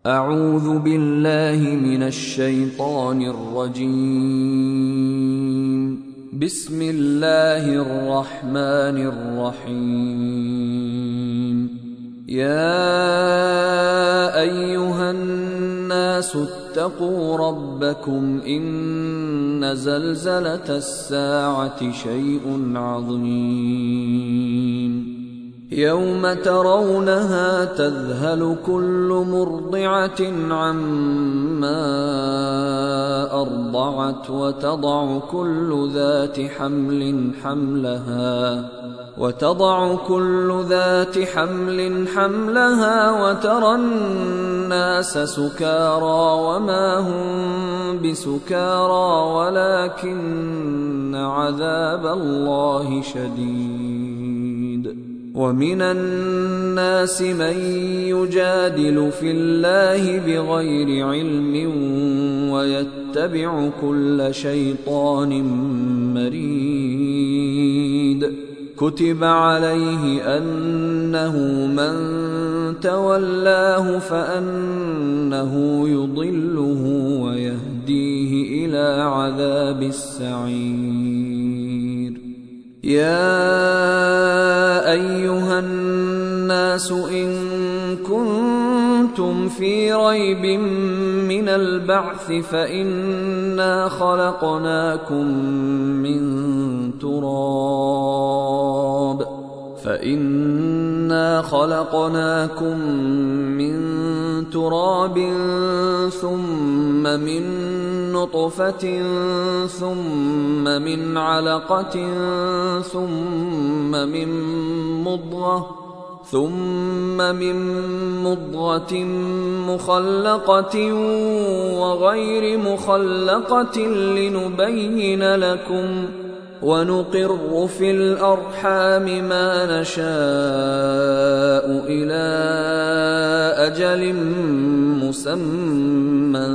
أعوذ بالله من الشيطان الرجيم. بسم الله الرحمن الرحيم. يا أيها الناس اتقوا ربكم إن زلزلة الساعة شيء عظيم يوم ترونها تذهل كل مرضعة عما أرضعت وتضع كل ذات حمل حملها وترى الناس سكارى وما هم بسكارى ولكن عذاب الله شديد. ومن الناس من يجادل في الله بغير علم ويتبع كل شيطان مريد. كتب عليه أنه من تولاه فأنه يضله ويهديه إلى عذاب السعير. يا أيها الناس إن كنتم في ريب من البعث فإنا خلقناكم من تراب ثم من نطفة ثم من علقة ثم من مضغة مخلقة وغير مخلقة لنبين لكم ونقر في الأرحام ما نشاء إلى أجل مسمى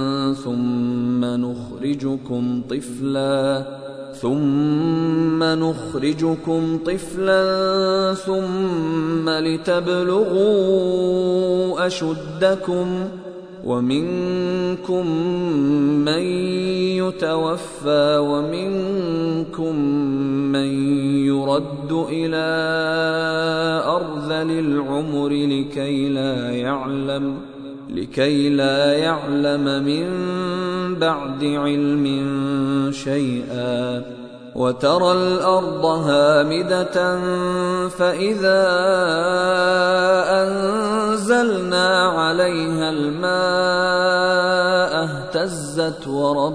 ثم نخرجكم طفلا ثم لتبلغوا أشدكم ومنكم من يتوفى ومنكم من يرد إلى أرذل العمر لكي لا يعلم من بعد علم شيئا. وترى الأرض هامدة فإذا أنزلنا عليها الماء اهتزت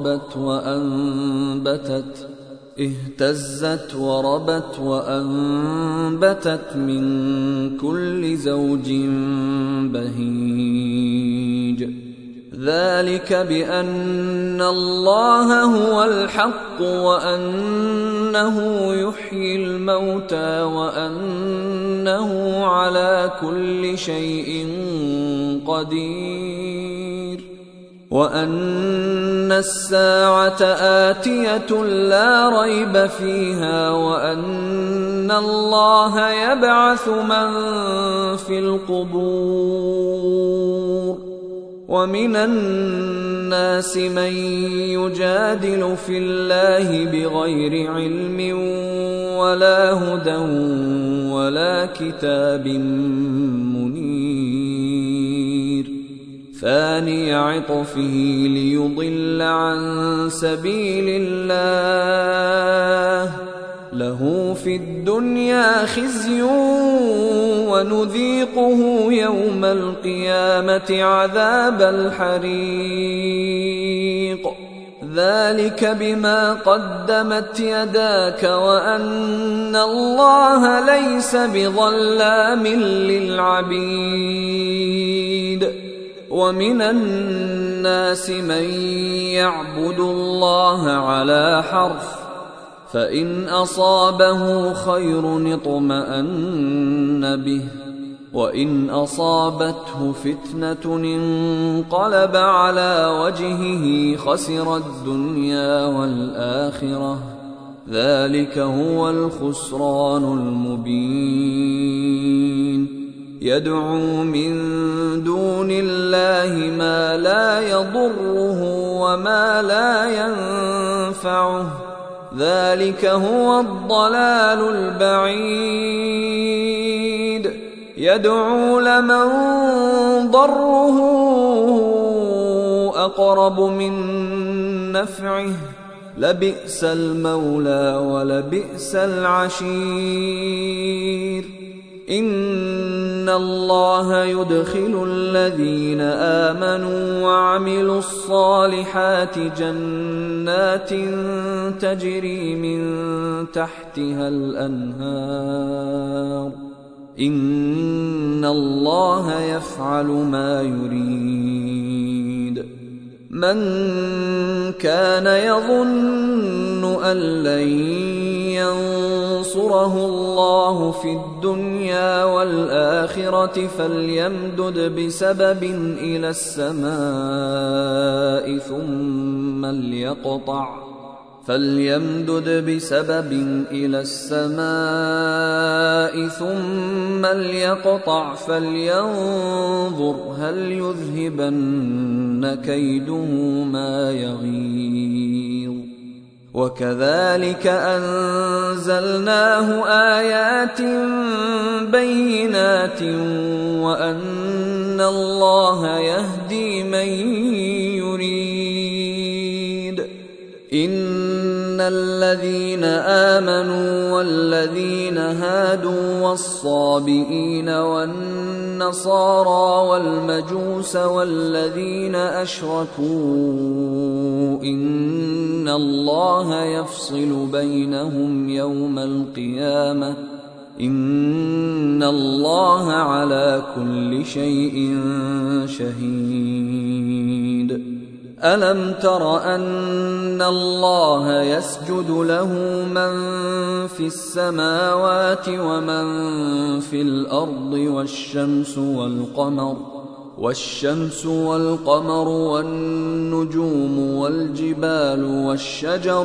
وربت وأنبتت من كل زوج بهيج. ذلك بأن الله هو الحق وأنه يحيي الموتى وأنه على كل شيء قدير وأن الساعة آتية لا ريب فيها وأن الله يبعث من في القبور. ومن الناس من يجادل في الله بغير علم ولا هدى ولا كتاب منير. ثاني عطفه ليضل عن سبيل الله له في الدنيا خزي ونذيقه يوم القيامة عذاب الحريق. ذلك بما قدمت يداك وأن الله ليس بظلام للعبيد. ومن الناس من يعبد الله على حرف فإن أصابه خير اطمأن به وإن أصابته فتنة انقلب على وجهه خسر الدنيا والآخرة ذلك هو الخسران المبين. يدعو من دون الله ما لا يضره وما لا ينفعه، ذلك هو الضلال البعيد. يدعو لمن ضره أقرب من نفعه، لبئس المولى ولبئس العشير. إن الله يدخل الذين آمنوا وعملوا الصالحات جنات تجري من تحتها الأنهار، إن الله يفعل ما يريد. من كان يظن أن لن ينصره الله في الدنيا والآخرة فليمدد بسبب إلى السماء ثم ليقطع فلينظر هل يذهبن كيده ما يغيظ. وكذلك أنزلناه آيات بينات وأن الله يهدي من يريد. إن الذين آمنوا والذين هادوا والصابئين والنصارى والمجوس والذين أشركوا إن الله يفصل بينهم يوم القيامة، إن الله على كل شيء شهيد. ألم تر أن الله يسجد له من في السماوات ومن في الأرض والشمس والقمر والنجوم والجبال والشجر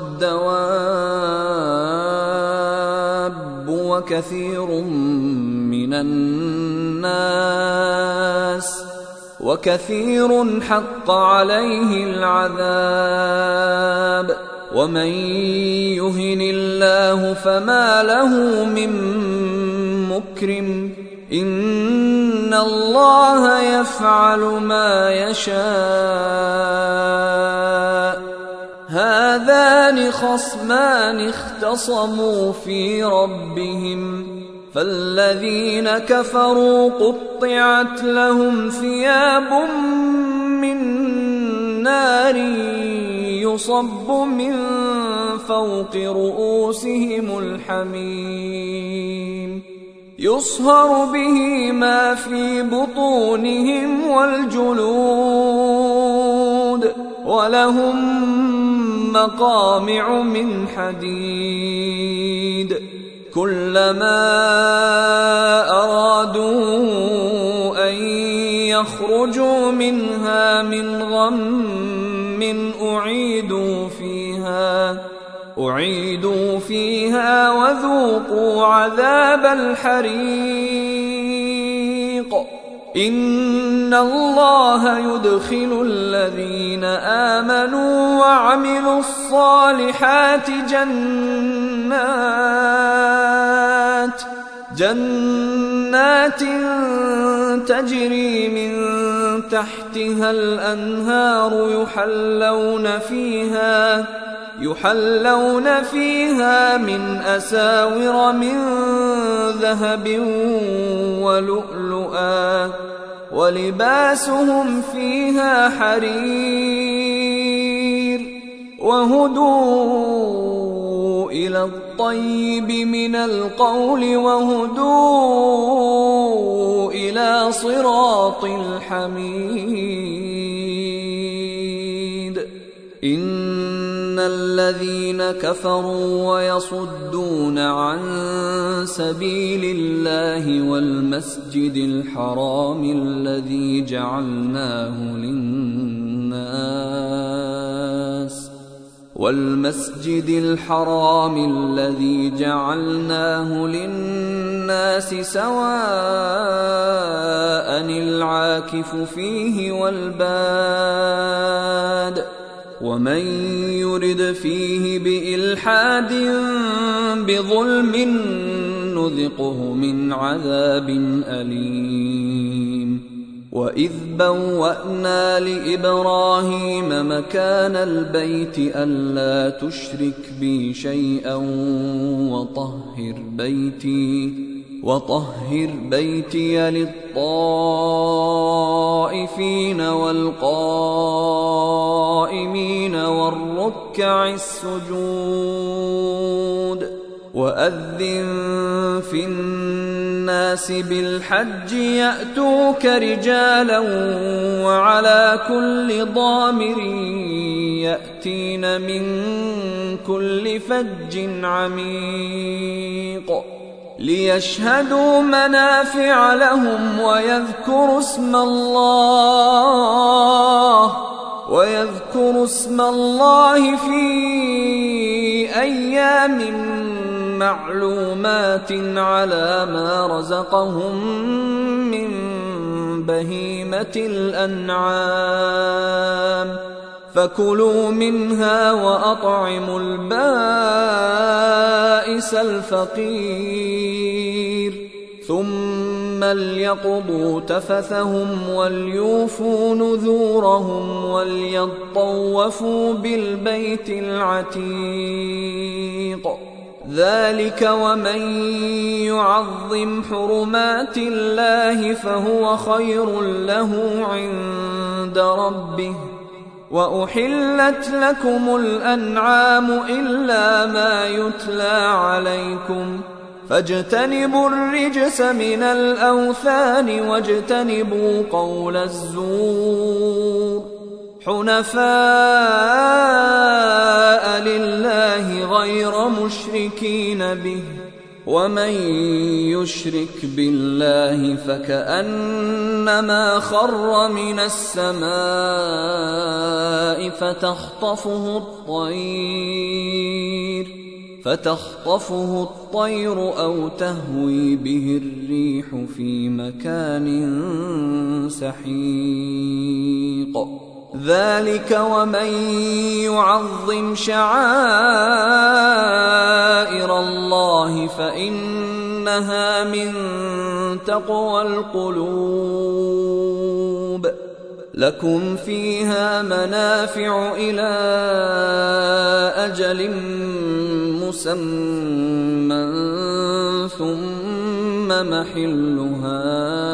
والدواب وكثير حق عليه العذاب. ومن يهن الله فما له من مكرم، إن الله يفعل ما يشاء. هذان خصمان اختصموا في ربهم، فالذين كفروا قطعت لهم ثياب من نار يصب من فوق رؤوسهم الحميم، يصهر به ما في بطونهم والجلود، ولهم مقامع من حديد. كلما أرادوا أن يخرجوا منها من غم أعيدوا فيها وذوقوا عذاب الحريق. إن الله يدخل الذين آمنوا وعملوا الصالحات جنات تجري من تحتها الأنهار يحلون فيها من أساور من ذهب ولؤلؤا، ولباسهم فيها حرير. وهدوا إلى الطيب من القول وهدوا إلى صراط الحميد. إن الذين كفروا ويصدون عن سبيل الله والمسجد الحرام الذي والمسجد الحرام الذي جعلناه للناس سواء العاكف فيه والباد ومن يرد فيه بإلحاد بظلم نذقه من عذاب أليم. وإذ بوأنا لإبراهيم مكان البيت ألا تشرك بي شيئا وطهر بيتي للطائفين والقائمين والركع السجود. وأذن في الناس بالحج يأتوك رجالا وعلى كل ضامر يأتين من كل فج عميق ليشهدوا منافع لهم ويذكروا اسم الله في أيام معلومات على ما رزقهم من بهيمة الأنعام فكلوا منها وأطعموا البائس الفقير ثم ليقضوا تفثهم وليوفوا نذورهم وليطوفوا بالبيت العتيق. ذلك ومن يعظم حرمات الله فهو خير له عند ربه. وأحلت لكم الأنعام إلا ما يتلى عليكم فاجتنبوا الرجس من الأوثان واجتنبوا قول الزور حنفاء لله غير مشركين به ومن يشرك بالله فكأنما خر من السماء فتخطفه الطير أو تهوي به الريح في مكان سحيق. ذلك ومن يعظم شعائر الله فإنها من تقوى القلوب. لكم فيها منافع إلى أجل مسمى ثم محلها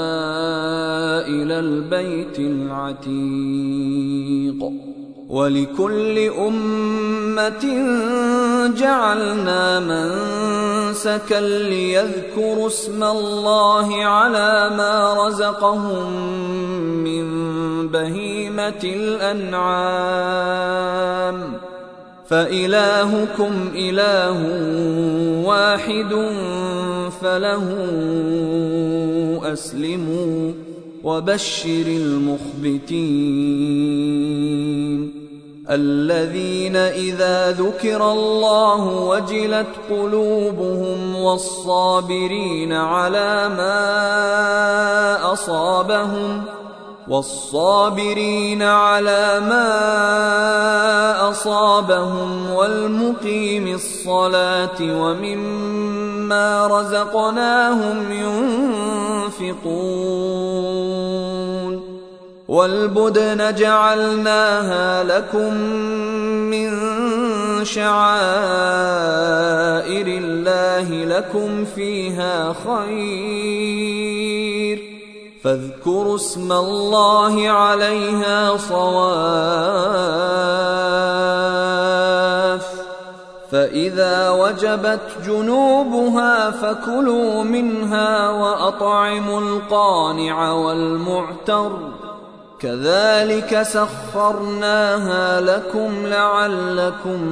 إلى البيت العتيق. ولكل أمة جعلنا منسكا ليذكروا اسم الله على ما رزقهم من بهيمة الأنعام فإلهكم إله واحد فله أسلموا وبشر المخبتين الذين إذا ذكر الله وجلت قلوبهم والصابرين على ما أصابهم والمقيم الصلاة ومما رزقناهم ينفقون. والبدن جعلناها لكم من شعائر الله لكم فيها خير فاذكروا اسم الله عليها صواف فإذا وجبت جنوبها فكلوا منها وأطعموا القانع والمعتر كذلك سخرناها لكم لعلكم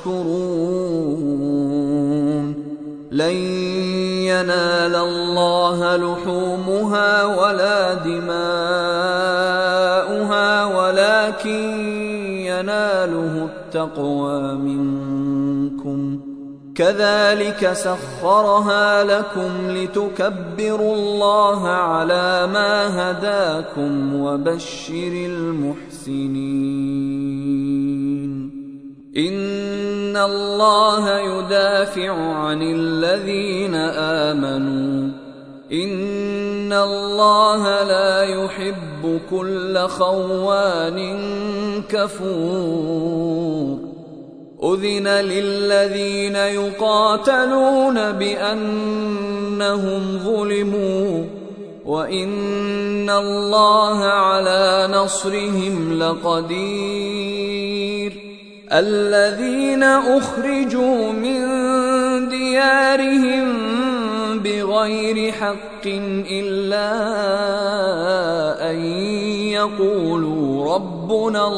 تشكرون. لن ينال الله لحومها ولا دماؤها ولكن يناله التقوى منكم كذلك سخرها لكم لتكبروا الله على ما هداكم وبشر المحسنين إن الله يدافع عن الذين آمنوا إن الله لا يحب كل خوان كفور أذن للذين يقاتلون بأنهم ظلموا وإن الله على نصرهم لقدير الذين أخرجوا من ديارهم بغير حق إلا أن يقولوا ربنا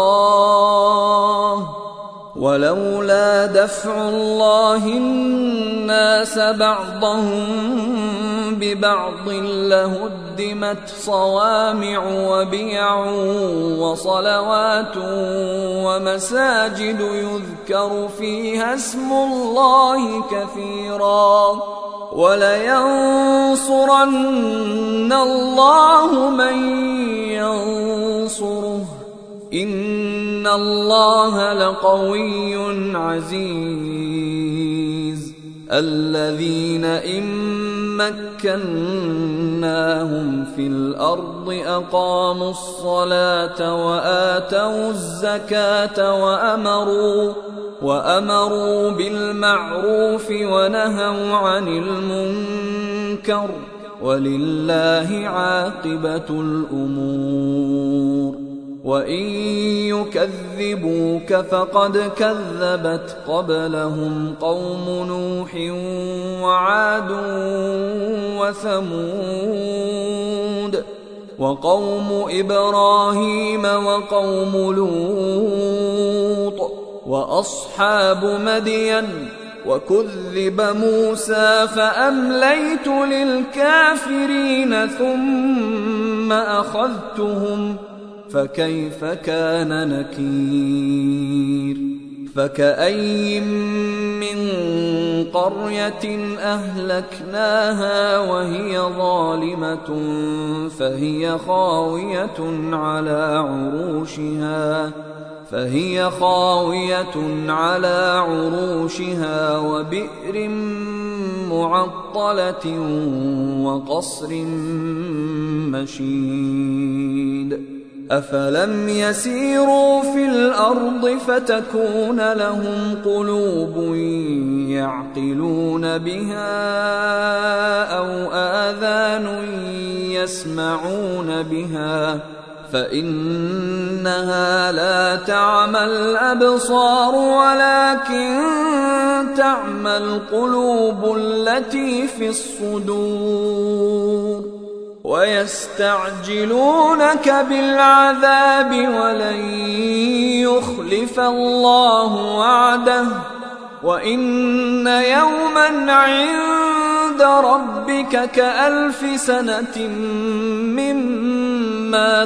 الله ولولا دفع الله الناس بعضهم ببعض لهدمت صوامع وبيع وصلوات ومساجد يذكر فيها اسم الله كثيرا ولينصرن الله من ينصره إن الله لقوي عزيز الذين إن مكناهم في الأرض أقاموا الصلاة وآتوا الزكاة وأمروا بالمعروف ونهوا عن المنكر ولله عاقبة الأمور وإن يكذبوك فقد كذبت قبلهم قوم نوح وعاد وثمود وقوم إبراهيم وقوم لوط وأصحاب مدين وكذب موسى فأمليت للكافرين ثم أخذتهم فكيف كان نكير فكأي من قرية أهلكناها وهي ظالمة فهي خاوية على عروشها وبئر معطلة وقصر مشيد أفلم يسيروا في الأرض فتكون لهم قلوب يعقلون بها أو آذان يسمعون بها فإنها لا تعمى الأبصار ولكن تعمى القلوب التي في الصدور ويستعجلونك بالعذاب ولن يخلف الله وعده وإن يوما عند ربك كألف سنة مما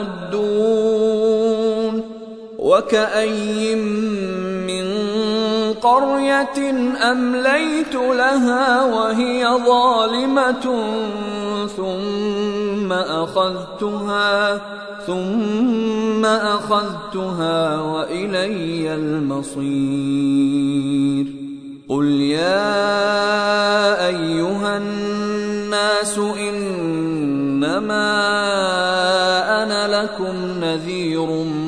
تعدون وكأي من قرية أمليت لها وهي ظالمة ثم أخذتها وإلي المصير قل يا أيها الناس إنما أنا لكم نذير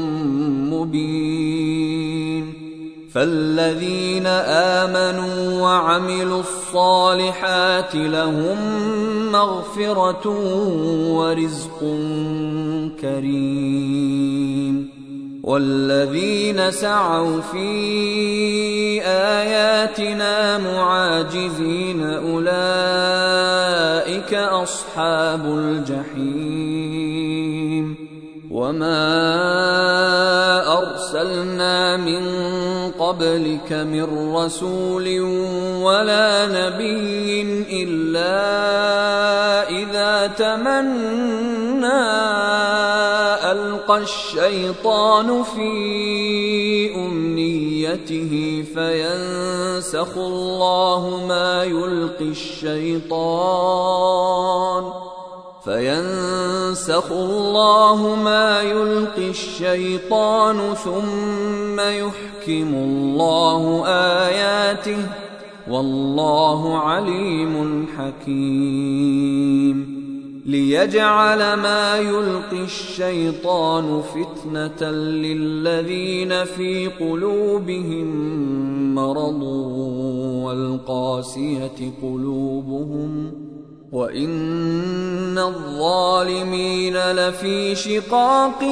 مبين فالذين آمنوا وعملوا الصالحات لهم مغفرة ورزق كريم والذين سعوا في آياتنا معاجزين أولئك أصحاب الجحيم وما أرسلنا من قبلك من رسول ولا نبي إلا إذا تمنى ألقى الشيطان في أمنيته فينسخ الله ما يلقي الشيطان ثم يحكم الله آياته والله عليم حكيم ليجعل ما يلقي الشيطان فتنة للذين في قلوبهم مرض والقاسية قلوبهم وإن الظالمين لفي شقاق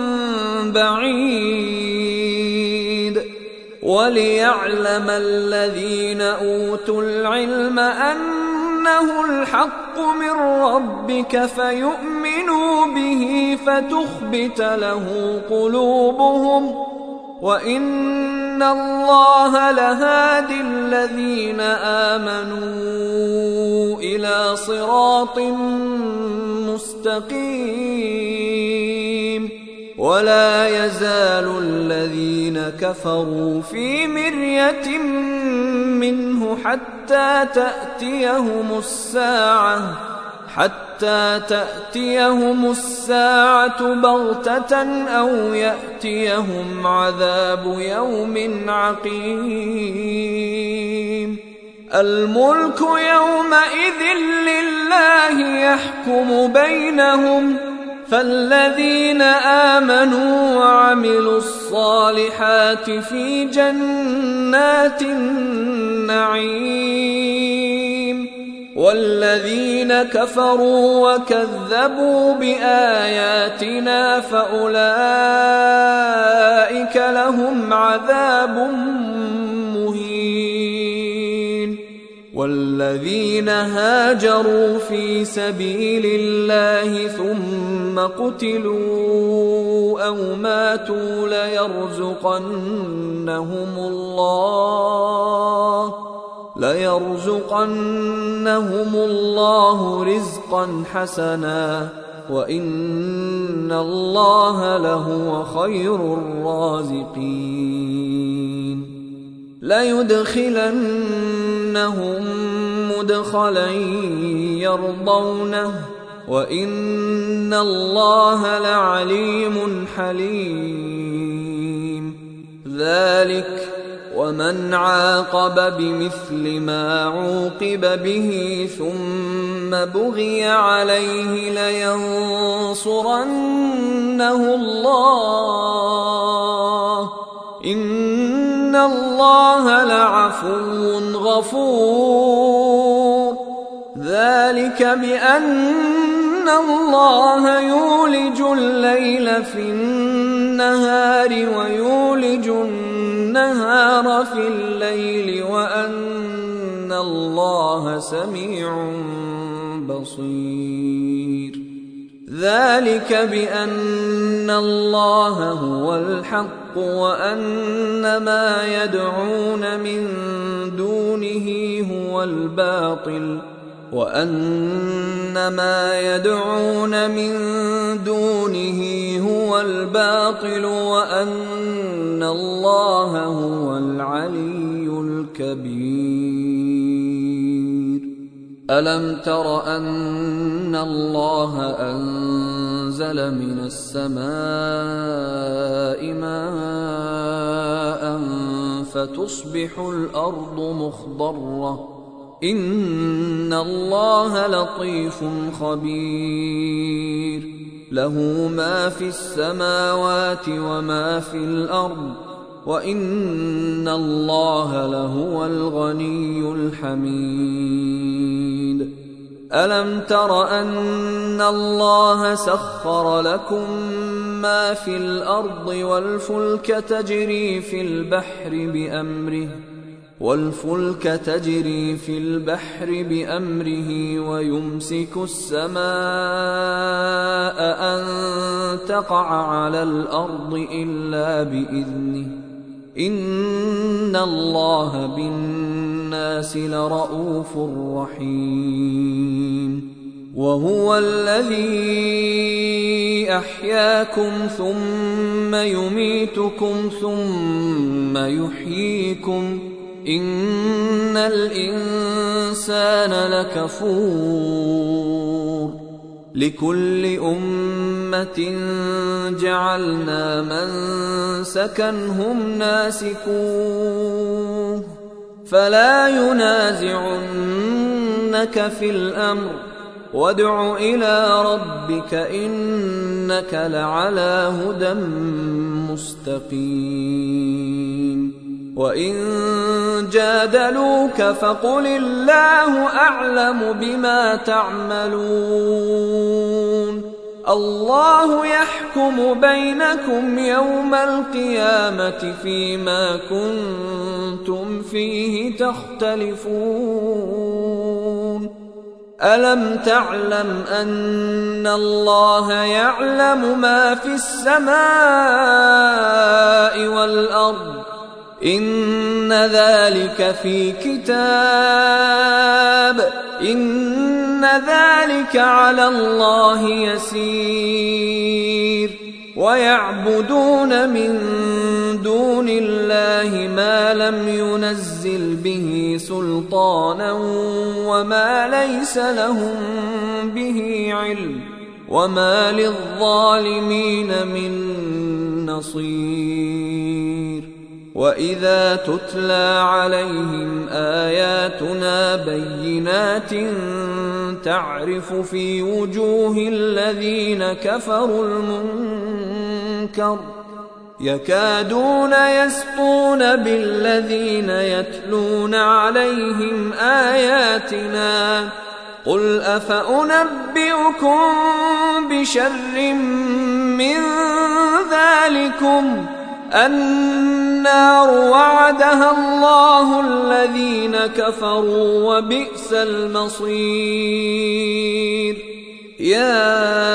بعيد وليعلم الذين أوتوا العلم أنه الحق من ربك فيؤمنوا به فتخبت له قلوبهم وإن الله لهادي الذين آمنوا إلى صراط مستقيم ولا يزال الذين كفروا في مرية منه حتى تأتيهم الساعة بغتة أو يأتيهم عذاب يوم عقيم الملك يومئذ لله يحكم بينهم فالذين آمنوا وعملوا الصالحات في جنات النعيم والذين كفروا وكذبوا بآياتنا فأولئك لهم عذاب مهين والذين هاجروا في سبيل الله ثم قتلوا أو ماتوا ليرزقنهم الله رزقا حسنا وإن الله لهو خير الرازقين ليدخلنهم مدخلا يرضونه وإن الله لعليم حليم ذلك ومن عاقب بمثل ما عوقب به ثم بغي عليه لينصرنه الله إن الله لعفو غفور ذلك بأن الله يولج الليل في النهار ويولج النهار في الليل وأن الله سميع بصير ذلك بأن الله هو الحق وأن ما يدعون من دونه هو الباطل وأن الله هو العلي الكبير ألم تر أن الله أنزل من السماء ماء فتصبح الأرض مخضرة إن الله لطيف خبير له ما في السماوات وما في الأرض وإن الله لهو الغني الحميد ألم تر أن الله سخر لكم ما في الأرض والفلك تجري في البحر بأمره ويمسك السماء أن تقع على الأرض إلا بإذنه إن الله بالناس لرءوف رحيم وهو الذي أحياكم ثم يميتكم ثم يحييكم إن الإنسان لكفور لكل أمة جعلنا منسكا هم ناسكوه فلا ينازعنك في الأمر وادع إلى ربك إنك لعلى هدى مستقيم وإن جادلوك فقل الله أعلم بما تعملون الله يحكم بينكم يوم القيامة فيما كنتم فيه تختلفون ألم تعلم أن الله يعلم ما في السماء والأرض إن ذلك في كتاب إن ذلك على الله يسير ويعبدون من دون الله ما لم ينزل به سلطانا وما ليس لهم به علم وما للظالمين من نصير وإذا تتلى عليهم آياتنا بينات تعرف في وجوه الذين كفروا المنكر يكادون يسطون بالذين يتلون عليهم آياتنا قل أفأنبئكم بشر من ذلكم النار وعدها الله الذين كفروا وبئس المصير يا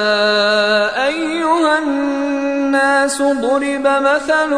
أيها الناس ضرب مثل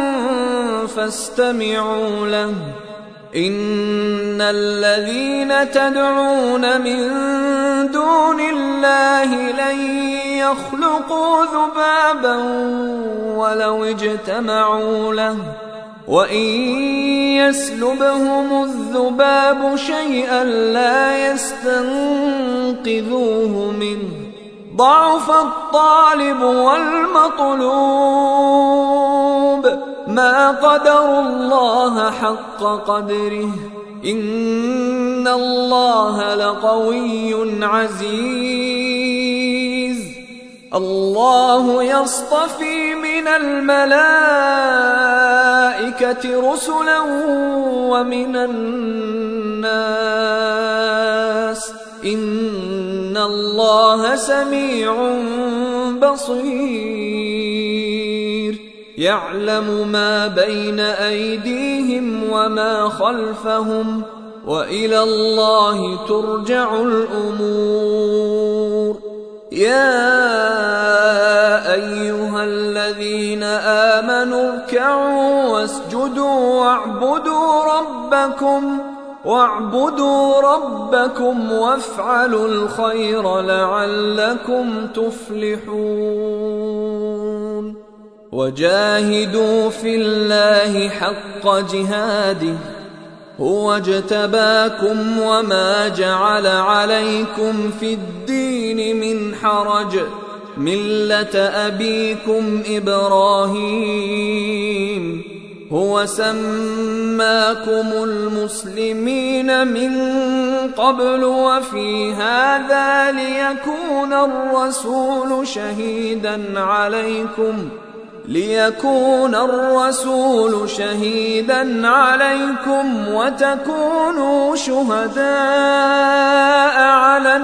فاستمعوا له إن الذين تدعون من دون الله لن يخلقوا ذبابا ولو اجتمعوا له وإن يسلبهم الذباب شيئا لا يستنقذوه منه ضعف الطالب والمطلوب ما قدروا الله حق قدره إن الله لقوي عزيز الله يصطفي من الملائكة رسلا ومن الناس إن الله سميع بصير يعلم ما بين أيديهم وما خلفهم وإلى الله ترجع الأمور يا أيها الذين آمنوا اركعوا واسجدوا واعبدوا ربكم وافعلوا الخير لعلكم تفلحون وجاهدوا في الله حق جهاده هو اجتباكم وما جعل عليكم في الدين من حرج ملة أبيكم إبراهيم هو سماكم المسلمين من قبل وفي هذا ليكون الرسول شهيدا عليكم وتكونوا شهداء على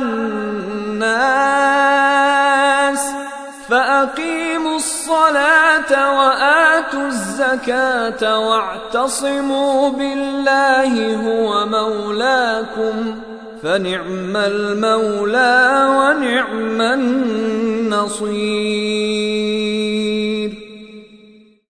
الناس فأقيموا الصلاة وآتوا الزكاة واعتصموا بالله هو مولاكم فنعم المولى ونعم النصير